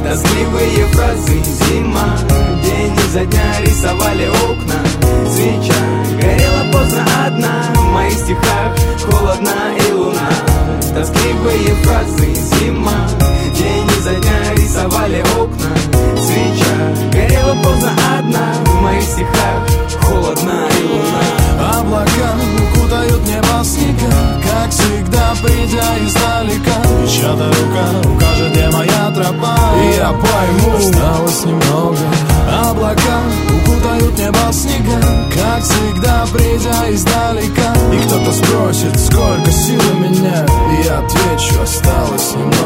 тоскливые фразы. Зима, день изо дня рисовали окна. Свеча горела поздно одна, в моих стихах холодна и луна. Тоскливые фразы. Зима, день изо дня рисовали окна. Свеча горела поздно одна, в моих стихах холодна и луна. Облака укутают небо снега, как всегда, придя издалека. И чья-то рука укажет, где моя тропа, и я пойму, осталось немного. Облака укутают небо снега, как всегда, придя издалека. И кто-то спросит, сколько сил у меня, и я отвечу, осталось немного.